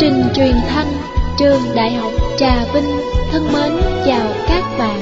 trình truyền thanh Trường Đại học Trà Vinh thân mến chào các bạn.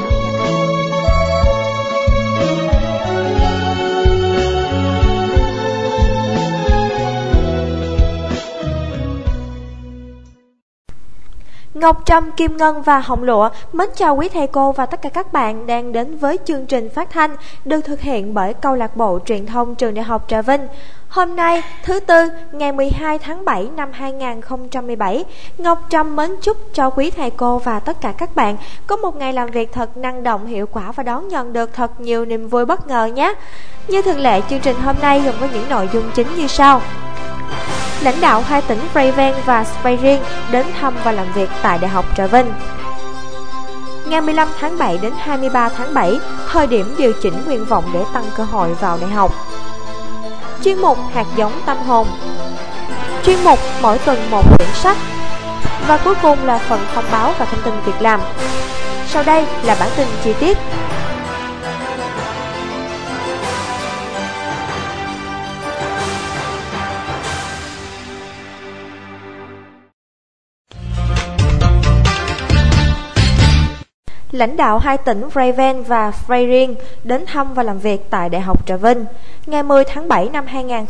Ngọc Trâm, Kim Ngân và Hồng Lụa mến chào quý thầy cô và tất cả các bạn đang đến với chương trình phát thanh được thực hiện bởi Câu lạc bộ Truyền thông Trường Đại học Trà Vinh. Hôm nay, thứ Tư, ngày 12 tháng 7 năm 2017, Ngọc Trâm mến chúc cho quý thầy cô và tất cả các bạn có một ngày làm việc thật năng động, hiệu quả và đón nhận được thật nhiều niềm vui bất ngờ nhé. Như thường lệ, chương trình hôm nay gồm có những nội dung chính như sau. Lãnh đạo hai tỉnh Raven và Sveiring đến thăm và làm việc tại Đại học Trà Vinh. Ngày 15 tháng 7 đến 23 tháng 7, thời điểm điều chỉnh nguyện vọng để tăng cơ hội vào đại học. Chuyên mục hạt giống tâm hồn. Chuyên mục mỗi tuần một quyển sách. Và cuối cùng là phần thông báo và thông tin việc làm. Sau đây là bản tin chi tiết. Lãnh đạo hai tỉnh Raven và Sveiring đến thăm và làm việc tại Đại học Trà Vinh. Ngày 10 tháng 7 năm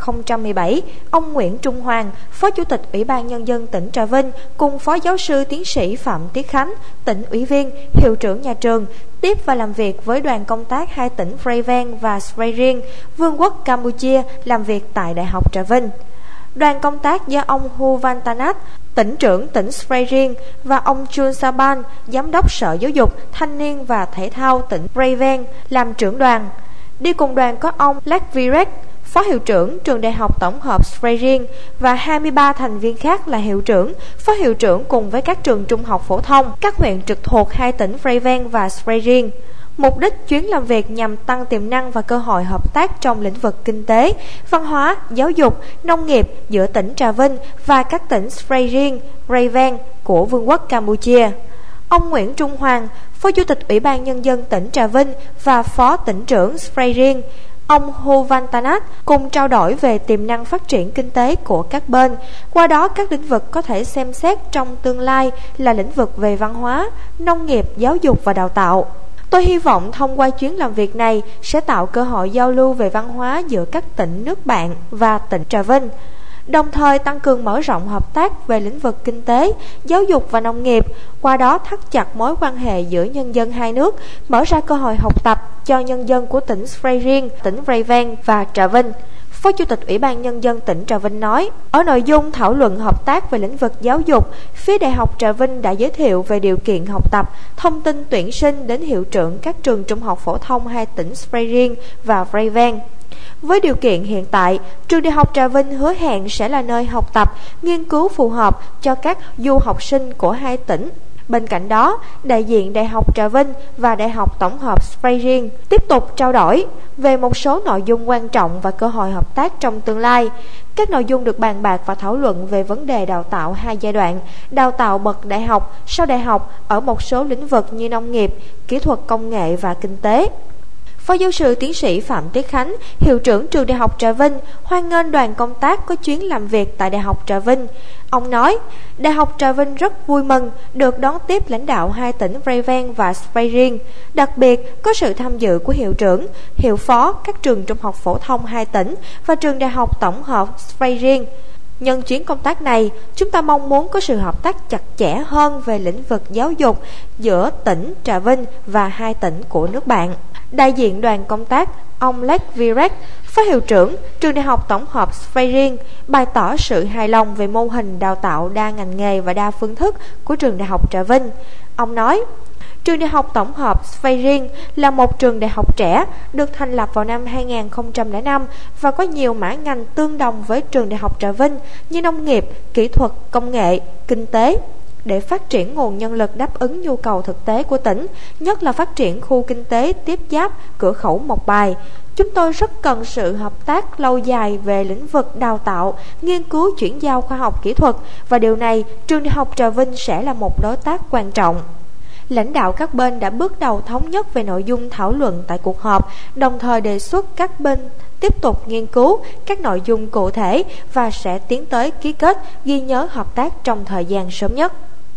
2017, ông Nguyễn Trung Hoàng, Phó Chủ tịch Ủy ban Nhân dân tỉnh Trà Vinh cùng Phó Giáo sư Tiến sĩ Phạm Tiết Khánh, tỉnh ủy viên, hiệu trưởng nhà trường, tiếp và làm việc với đoàn công tác hai tỉnh Raven và Sveiring, Vương quốc Campuchia làm việc tại Đại học Trà Vinh. Đoàn công tác do ông Hu Van Tanat, tỉnh trưởng tỉnh Sveiring và ông Chun Saban, giám đốc Sở Giáo dục, Thanh niên và Thể thao tỉnh Raven làm trưởng đoàn. Đi cùng đoàn có ông Lech Virek, Phó hiệu trưởng trường Đại học Tổng hợp Sveiring và 23 thành viên khác là hiệu trưởng, phó hiệu trưởng cùng với các trường trung học phổ thông, các huyện trực thuộc hai tỉnh Raven và Sveiring. Mục đích chuyến làm việc nhằm tăng tiềm năng và cơ hội hợp tác trong lĩnh vực kinh tế, văn hóa, giáo dục, nông nghiệp giữa tỉnh Trà Vinh và các tỉnh Sveiring, Raven của Vương quốc Campuchia. Ông Nguyễn Trung Hoàng, Phó Chủ tịch Ủy ban Nhân dân tỉnh Trà Vinh và Phó tỉnh trưởng Sveiring, ông Hu Van Tanat cùng trao đổi về tiềm năng phát triển kinh tế của các bên. Qua đó, các lĩnh vực có thể xem xét trong tương lai là lĩnh vực về văn hóa, nông nghiệp, giáo dục và đào tạo. Tôi hy vọng thông qua chuyến làm việc này sẽ tạo cơ hội giao lưu về văn hóa giữa các tỉnh nước bạn và tỉnh Trà Vinh, đồng thời tăng cường mở rộng hợp tác về lĩnh vực kinh tế, giáo dục và nông nghiệp, qua đó thắt chặt mối quan hệ giữa nhân dân hai nước, mở ra cơ hội học tập cho nhân dân của tỉnh Sveiring, tỉnh Raven và Trà Vinh. Phó Chủ tịch Ủy ban Nhân dân tỉnh Trà Vinh nói, ở nội dung thảo luận hợp tác về lĩnh vực giáo dục, phía Đại học Trà Vinh đã giới thiệu về điều kiện học tập, thông tin tuyển sinh đến hiệu trưởng các trường trung học phổ thông hai tỉnh Sveiring và Raven. Với điều kiện hiện tại, trường Đại học Trà Vinh hứa hẹn sẽ là nơi học tập, nghiên cứu phù hợp cho các du học sinh của hai tỉnh. Bên cạnh đó, đại diện Đại học Trà Vinh và Đại học Tổng hợp Sveiring tiếp tục trao đổi về một số nội dung quan trọng và cơ hội hợp tác trong tương lai. Các nội dung được bàn bạc và thảo luận về vấn đề đào tạo hai giai đoạn, đào tạo bậc đại học, sau đại học ở một số lĩnh vực như nông nghiệp, kỹ thuật công nghệ và kinh tế. Phó Giáo sư Tiến sĩ Phạm Tiết Khánh, hiệu trưởng trường Đại học Trà Vinh, hoan nghênh đoàn công tác có chuyến làm việc tại Đại học Trà Vinh. Ông nói, Đại học Trà Vinh rất vui mừng được đón tiếp lãnh đạo hai tỉnh Raven và Sveiring, đặc biệt có sự tham dự của hiệu trưởng, hiệu phó các trường trung học phổ thông hai tỉnh và trường Đại học Tổng hợp Sveiring. Nhân chuyến công tác này, chúng ta mong muốn có sự hợp tác chặt chẽ hơn về lĩnh vực giáo dục giữa tỉnh Trà Vinh và hai tỉnh của nước bạn. Đại diện đoàn công tác, ông Lech Virek, Phó hiệu trưởng trường Đại học Tổng hợp Sveiring, bày tỏ sự hài lòng về mô hình đào tạo đa ngành nghề và đa phương thức của trường Đại học Trà Vinh. Ông nói, trường Đại học Tổng hợp Sveiring là một trường đại học trẻ được thành lập vào năm 2005 và có nhiều mã ngành tương đồng với trường Đại học Trà Vinh như nông nghiệp, kỹ thuật, công nghệ, kinh tế. Để phát triển nguồn nhân lực đáp ứng nhu cầu thực tế của tỉnh, nhất là phát triển khu kinh tế tiếp giáp cửa khẩu Mộc Bài, chúng tôi rất cần sự hợp tác lâu dài về lĩnh vực đào tạo, nghiên cứu chuyển giao khoa học kỹ thuật và điều này trường Đại học Trà Vinh sẽ là một đối tác quan trọng. Lãnh đạo các bên đã bước đầu thống nhất về nội dung thảo luận tại cuộc họp, đồng thời đề xuất các bên tiếp tục nghiên cứu các nội dung cụ thể và sẽ tiến tới ký kết ghi nhớ hợp tác trong thời gian sớm nhất.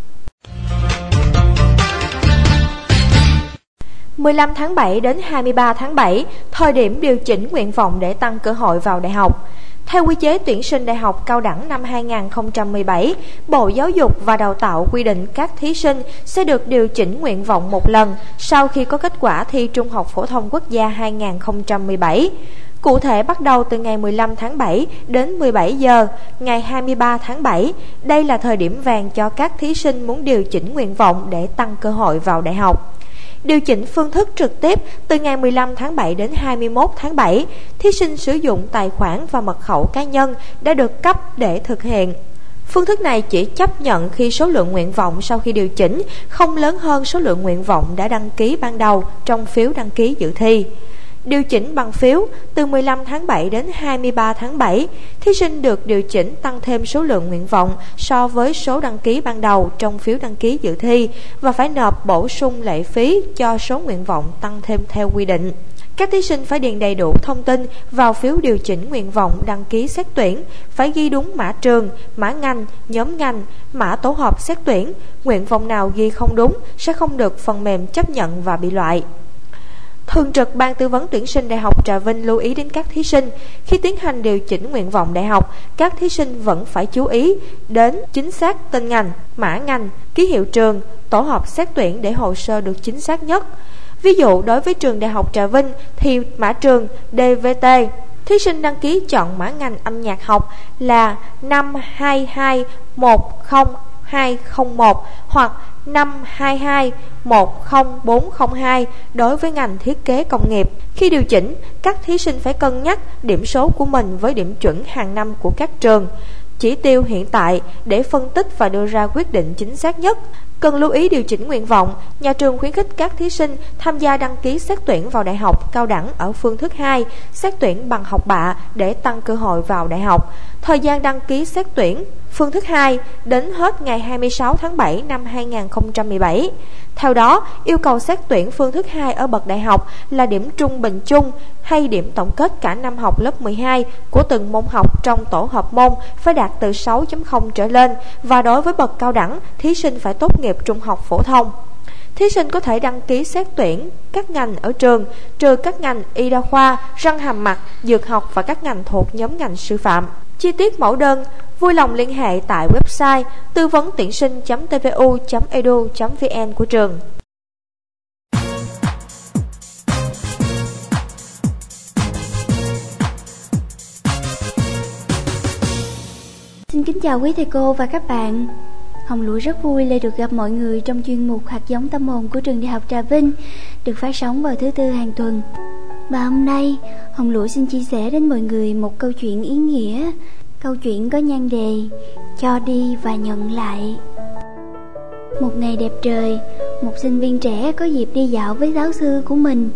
15 tháng 7 đến 23 tháng 7, thời điểm điều chỉnh nguyện vọng để tăng cơ hội vào đại học. Theo quy chế tuyển sinh đại học cao đẳng năm 2017, Bộ Giáo dục và Đào tạo quy định các thí sinh sẽ được điều chỉnh nguyện vọng một lần sau khi có kết quả thi Trung học phổ thông quốc gia 2017. Cụ thể bắt đầu từ ngày 15 tháng 7 đến 17 giờ ngày 23 tháng 7, đây là thời điểm vàng cho các thí sinh muốn điều chỉnh nguyện vọng để tăng cơ hội vào đại học. Điều chỉnh phương thức trực tiếp từ ngày 15 tháng 7 đến 21 tháng 7, thí sinh sử dụng tài khoản và mật khẩu cá nhân đã được cấp để thực hiện. Phương thức này chỉ chấp nhận khi số lượng nguyện vọng sau khi điều chỉnh không lớn hơn số lượng nguyện vọng đã đăng ký ban đầu trong phiếu đăng ký dự thi. Điều chỉnh bằng phiếu từ 15 tháng 7 đến 23 tháng 7, thí sinh được điều chỉnh tăng thêm số lượng nguyện vọng so với số đăng ký ban đầu trong phiếu đăng ký dự thi và phải nộp bổ sung lệ phí cho số nguyện vọng tăng thêm theo quy định. Các thí sinh phải điền đầy đủ thông tin vào phiếu điều chỉnh nguyện vọng đăng ký xét tuyển, phải ghi đúng mã trường, mã ngành, nhóm ngành, mã tổ hợp xét tuyển. Nguyện vọng nào ghi không đúng sẽ không được phần mềm chấp nhận và bị loại. Thường trực Ban Tư vấn tuyển sinh Đại học Trà Vinh lưu ý đến các thí sinh, khi tiến hành điều chỉnh nguyện vọng đại học, các thí sinh vẫn phải chú ý đến chính xác tên ngành, mã ngành, ký hiệu trường, tổ hợp xét tuyển để hồ sơ được chính xác nhất. Ví dụ, đối với trường Đại học Trà Vinh thì mã trường DVT, thí sinh đăng ký chọn mã ngành âm nhạc học là 522-10201 hoặc 522-10402 đối với ngành thiết kế công nghiệp. Khi điều chỉnh, các thí sinh phải cân nhắc điểm số của mình với điểm chuẩn hàng năm của các trường, chỉ tiêu hiện tại để phân tích và đưa ra quyết định chính xác nhất. Cần lưu ý điều chỉnh nguyện vọng, nhà trường khuyến khích các thí sinh tham gia đăng ký xét tuyển vào đại học cao đẳng ở phương thức 2, xét tuyển bằng học bạ để tăng cơ hội vào đại học. Thời gian đăng ký xét tuyển phương thức 2 đến hết ngày 26 tháng 7 năm 2017. Theo đó, yêu cầu xét tuyển phương thức 2 ở bậc đại học là điểm trung bình chung hay điểm tổng kết cả năm học lớp 12 của từng môn học trong tổ hợp môn phải đạt từ 6.0 trở lên, và đối với bậc cao đẳng, thí sinh phải tốt nghiệp trung học phổ thông. Thí sinh có thể đăng ký xét tuyển các ngành ở trường, trừ các ngành y đa khoa, răng hàm mặt, dược học và các ngành thuộc nhóm ngành sư phạm. Chi tiết mẫu đơn vui lòng liên hệ tại website tư vấn tuyển sinh.tvu.edu.vn của trường. Xin kính chào quý thầy cô và các bạn. Hồng Lụa rất vui lại được gặp mọi người trong chuyên mục Hạt giống tâm hồn của trường Đại học Trà Vinh, được phát sóng vào thứ Tư hàng tuần. Và hôm nay, Hồng Lụa xin chia sẻ đến mọi người một câu chuyện ý nghĩa. Câu chuyện có nhan đề Cho đi và nhận lại. Một ngày đẹp trời, một sinh viên trẻ có dịp đi dạo với giáo sư của mình.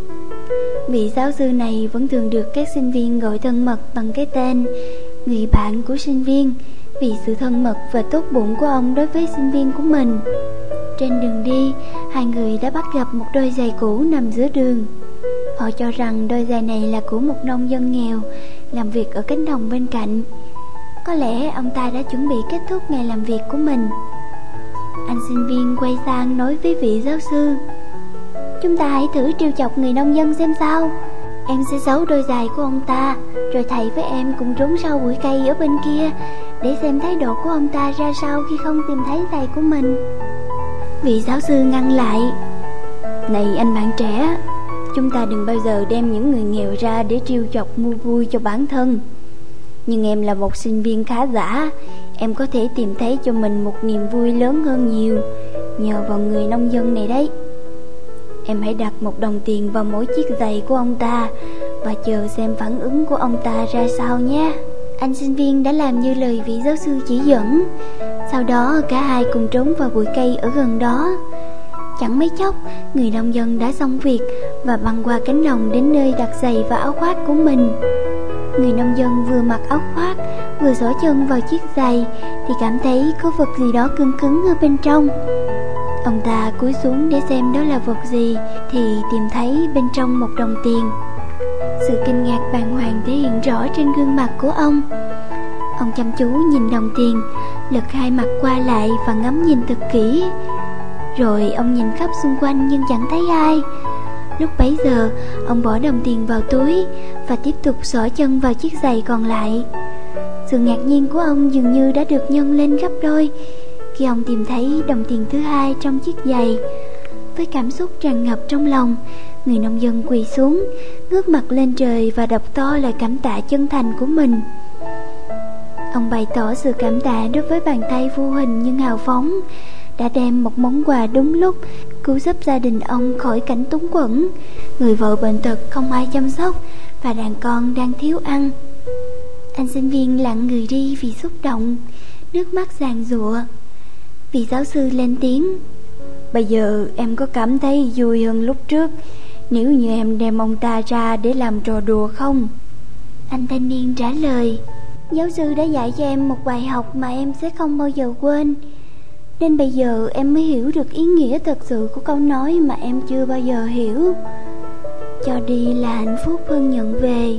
Vị giáo sư này vẫn thường được các sinh viên gọi thân mật bằng cái tên người bạn của sinh viên, vì sự thân mật và tốt bụng của ông đối với sinh viên của mình. Trên đường đi, hai người đã bắt gặp một đôi giày cũ nằm giữa đường. Họ cho rằng đôi giày này là của một nông dân nghèo làm việc ở cánh đồng bên cạnh. Có lẽ ông ta đã chuẩn bị kết thúc ngày làm việc của mình. Anh sinh viên quay sang nói với vị giáo sư: "Chúng ta hãy thử trêu chọc người nông dân xem sao. Em sẽ giấu đôi giày của ông ta, rồi thầy với em cùng trốn sau bụi cây ở bên kia để xem thái độ của ông ta ra sao khi không tìm thấy giày của mình." Vị giáo sư ngăn lại: "Này anh bạn trẻ, chúng ta đừng bao giờ đem những người nghèo ra để trêu chọc mua vui cho bản thân. Nhưng em là một sinh viên khá giả, em có thể tìm thấy cho mình một niềm vui lớn hơn nhiều nhờ vào người nông dân này đấy. Em hãy đặt một đồng tiền vào mỗi chiếc giày của ông ta và chờ xem phản ứng của ông ta ra sao nhé." Anh sinh viên đã làm như lời vị giáo sư chỉ dẫn. Sau đó cả hai cùng trốn vào bụi cây ở gần đó. Chẳng mấy chốc, người nông dân đã xong việc và băng qua cánh đồng đến nơi đặt giày và áo khoác của mình. Người nông dân vừa mặc áo khoác vừa xỏ chân vào chiếc giày thì cảm thấy có vật gì đó cứng cứng ở bên trong. Ông ta cúi xuống để xem đó là vật gì thì tìm thấy bên trong một đồng tiền. Sự kinh ngạc bàng hoàng thể hiện rõ trên gương mặt của ông. Ông chăm chú nhìn đồng tiền, lật hai mặt qua lại và ngắm nhìn thật kỹ. Rồi ông nhìn khắp xung quanh nhưng chẳng thấy ai. Lúc bấy giờ, ông bỏ đồng tiền vào túi và tiếp tục xỏ chân vào chiếc giày còn lại. Sự ngạc nhiên của ông dường như đã được nhân lên gấp đôi khi ông tìm thấy đồng tiền thứ hai trong chiếc giày. Với cảm xúc tràn ngập trong lòng, người nông dân quỳ xuống, ngước mặt lên trời và đọc to lời cảm tạ chân thành của mình. Ông bày tỏ sự cảm tạ đối với bàn tay vô hình nhưng hào phóng đã đem một món quà đúng lúc, cứu giúp gia đình ông khỏi cảnh túng quẫn. Người vợ bệnh tật không ai chăm sóc và đàn con đang thiếu ăn. Anh sinh viên lặng người đi vì xúc động, nước mắt giàn giụa. Vị giáo sư lên tiếng: "Bây giờ em có cảm thấy vui hơn lúc trước nếu như em đem ông ta ra để làm trò đùa không?" Anh thanh niên trả lời: "Giáo sư đã dạy cho em một bài học mà em sẽ không bao giờ quên. Nên bây giờ em mới hiểu được ý nghĩa thật sự của câu nói mà em chưa bao giờ hiểu. Cho đi là hạnh phúc hơn nhận về."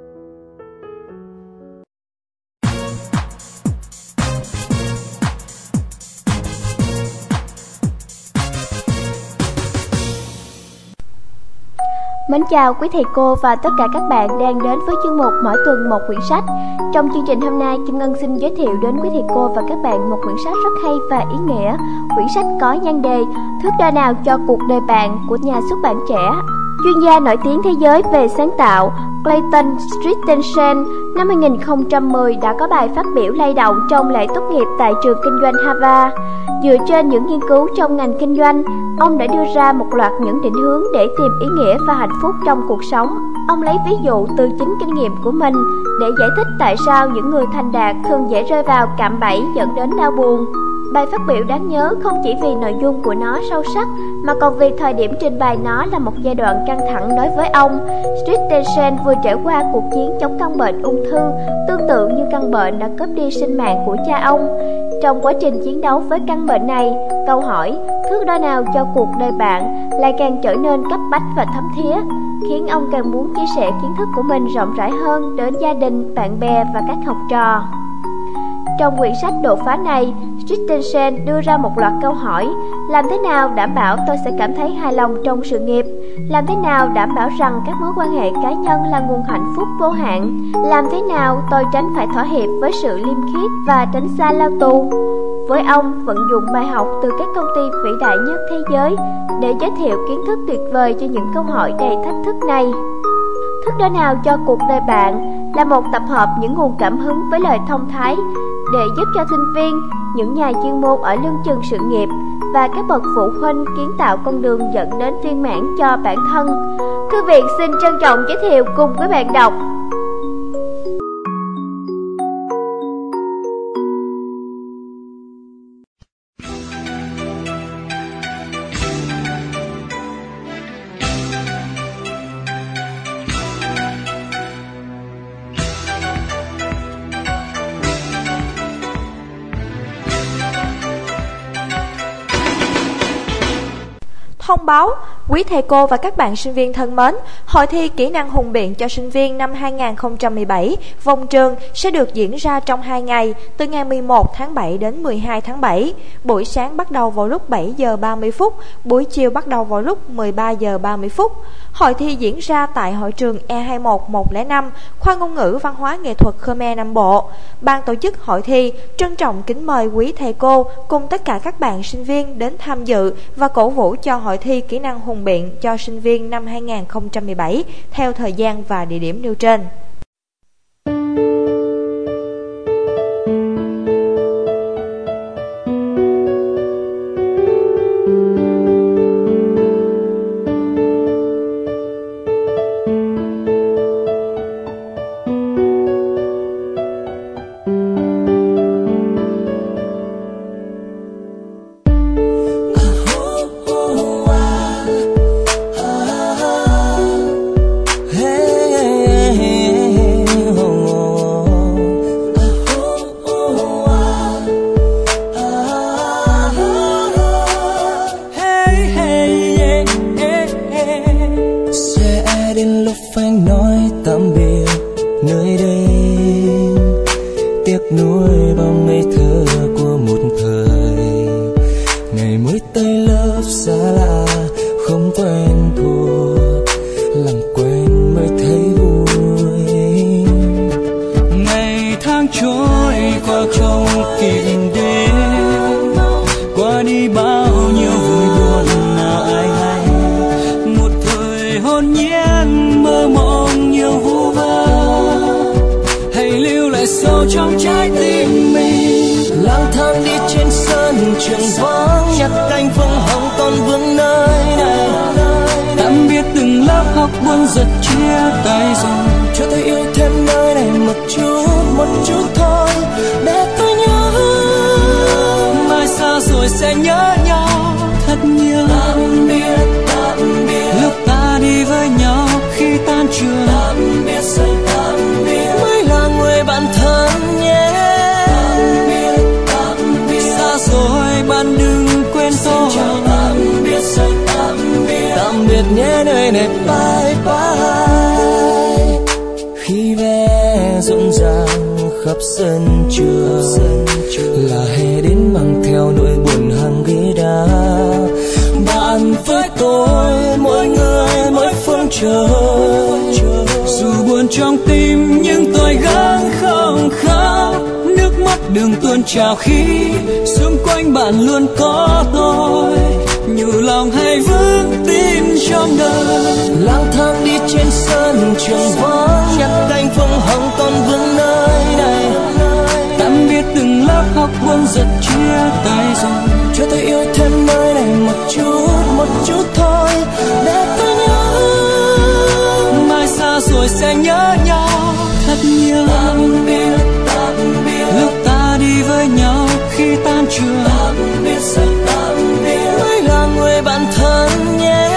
Mến chào quý thầy cô và tất cả các bạn đang đến với chương mục Mỗi tuần một quyển sách. Trong chương trình hôm nay, Kim Ngân xin giới thiệu đến quý thầy cô và các bạn một quyển sách rất hay và ý nghĩa. Quyển sách có nhan đề Thước đo nào cho cuộc đời bạn của nhà xuất bản trẻ. Chuyên gia nổi tiếng thế giới về sáng tạo Clayton Christensen năm 2010 đã có bài phát biểu lay động trong lễ tốt nghiệp tại trường kinh doanh Harvard. Dựa trên những nghiên cứu trong ngành kinh doanh, ông đã đưa ra một loạt những định hướng để tìm ý nghĩa và hạnh phúc trong cuộc sống. Ông lấy ví dụ từ chính kinh nghiệm của mình để giải thích tại sao những người thành đạt thường dễ rơi vào cạm bẫy dẫn đến đau buồn. Bài phát biểu đáng nhớ không chỉ vì nội dung của nó sâu sắc mà còn vì thời điểm trình bày nó là một giai đoạn căng thẳng đối với ông. Christensen vừa trải qua cuộc chiến chống căn bệnh ung thư tương tự như căn bệnh đã cướp đi sinh mạng của cha ông. Trong quá trình chiến đấu với căn bệnh này, câu hỏi thước đo nào cho cuộc đời bạn lại càng trở nên cấp bách và thấm thía, khiến ông càng muốn chia sẻ kiến thức của mình rộng rãi hơn đến gia đình, bạn bè và các học trò. Trong quyển sách đột phá này, Christensen đưa ra một loạt câu hỏi: làm thế nào đảm bảo tôi sẽ cảm thấy hài lòng trong sự nghiệp? Làm thế nào đảm bảo rằng các mối quan hệ cá nhân là nguồn hạnh phúc vô hạn? Làm thế nào tôi tránh phải thỏa hiệp với sự liêm khiết và tránh xa lao tù? Với ông, vận dụng bài học từ các công ty vĩ đại nhất thế giới để giới thiệu kiến thức tuyệt vời cho những câu hỏi đầy thách thức này. Thước đo nào cho cuộc đời bạn là một tập hợp những nguồn cảm hứng với lời thông thái để giúp cho sinh viên, những nhà chuyên môn ở lưng chừng sự nghiệp và các bậc phụ huynh kiến tạo con đường dẫn đến viên mãn cho bản thân. Thư viện xin trân trọng giới thiệu cùng với bạn đọc. Thông báo, quý thầy cô và các bạn sinh viên thân mến, hội thi kỹ năng hùng biện cho sinh viên năm 2017 vòng trường sẽ được diễn ra trong 2 ngày, từ ngày 11 tháng 7 đến 12 tháng 7. Buổi sáng bắt đầu vào lúc 7 giờ 30 phút, buổi chiều bắt đầu vào lúc 13 giờ 30 phút. Hội thi diễn ra tại hội trường E21105, khoa ngôn ngữ văn hóa nghệ thuật Khmer Nam Bộ. Ban tổ chức hội thi trân trọng kính mời quý thầy cô cùng tất cả các bạn sinh viên đến tham dự và cổ vũ cho hội thi kỹ năng hùng biện cho sinh viên năm 2017 theo thời gian và địa điểm nêu trên. Hey, nguôi bao ngây thơ của một thời. Ngày mới tay lớp xa lạ không quen thuộc, làm quen mới thấy vui. Ngày tháng trôi qua không kịp đến, qua đi bao nhiêu vui buồn nào ai hay. Một thời hồn nhiên mơ mộng nhiều vu vơ, hãy lưu lại sâu trong trái tim mình. Lang thang đi trên sân trường vắng, nhặt cánh phượng hồng còn vương nơi này. Tạm biệt từng lớp học buồn giật chia tay rồi, cho tôi yêu thêm nơi này một chút thôi, để tôi nhớ. Mai xa rồi sẽ nhớ nhau thật nhiều. Tạm biệt lúc ta đi với nhau khi tan trường. Tạm biệt rồi tạm biệt, mới là người bạn thân nhé. Tạm biệt xa rồi bạn đừng quên tôi. Tạm biệt rồi tạm biệt nhé nơi này bye bye. Khi vé rộn ràng khắp sân trường, là hè đến mang theo nỗi buồn hàng ghế đá. Bạn với tôi mỗi người mỗi phương trời, dù buồn trong tim nhưng tôi gắng không khóc. Nước mắt đường tuôn trào khi xung quanh bạn luôn có tôi, nhủ lòng hay vững tin trong đời. Lang thang đi trên sân trường vắng, nhặt cánh phượng hồng còn vương nơi này. Tạm biệt từng lớp học buồn giật chia tay rồi, cho tôi yêu thêm nơi này một chút thôi, để tôi nhớ. Mai xa rồi sẽ nhớ nhau thật nhiều. Tạm biệt lúc ta đi với nhau khi tan trường. Tạm biệt rồi tạm biệt, mới là người bạn thân nhé.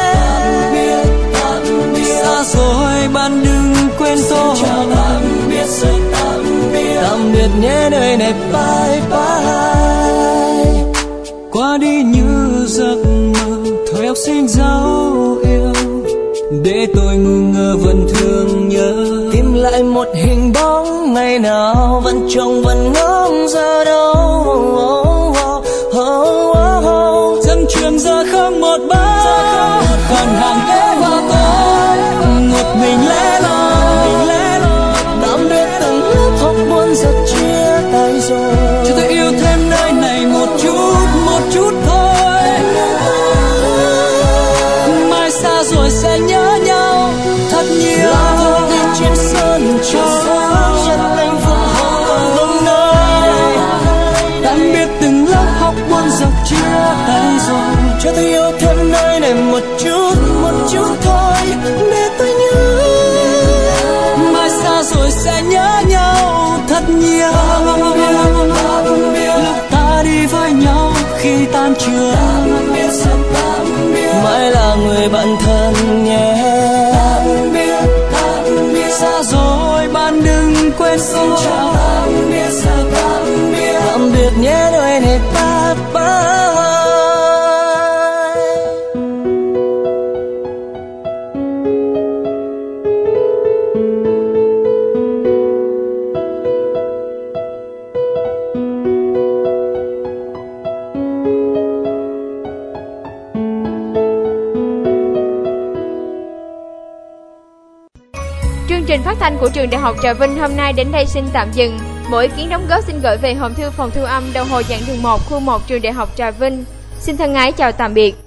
Tạm biệt xa rồi bạn đừng quên tôi. Tạm biệt rồi tạm biệt nhé nơi này bye bye. Qua đi như giấc mơ thời học sinh dấu yêu, để tôi ngu ngơ vẫn thương nhớ. Tìm lại một hình bóng ngày nào vẫn trông vẫn ngóng giờ đâu. Dâm trường giờ không một bóng, còn hàng ghế hoa tối một mình lẻ loi. Tạm biệt từng lớp học buồn giật chia tay rồi, cho tôi yêu thêm nơi này một chút thôi. Mai xa rồi sẽ nhớ nhau thật nhiều. Đi trên sân trường, nhặt cánh phượng hồng còn vương nơi này. Tạm biệt từng lớp học buồn giật chia tay rồi, cho tôi yêu thêm nơi này một chút thôi, để tôi nhớ. Mai xa rồi sẽ nhớ nhau thật nhiều. Lúc ta đi với nhau khi tan trường. Mãi là người bạn thân nhé. Xa rồi bạn đừng quên tôi. Tạm biệt nhé nơi này bye bye. Chương trình phát thanh của trường Đại học Trà Vinh hôm nay đến đây xin tạm dừng. Mỗi ý kiến đóng góp xin gửi về hòm thư phòng thu âm đầu hồi giảng đường 1 khu 1 trường Đại học Trà Vinh. Xin thân ái chào tạm biệt.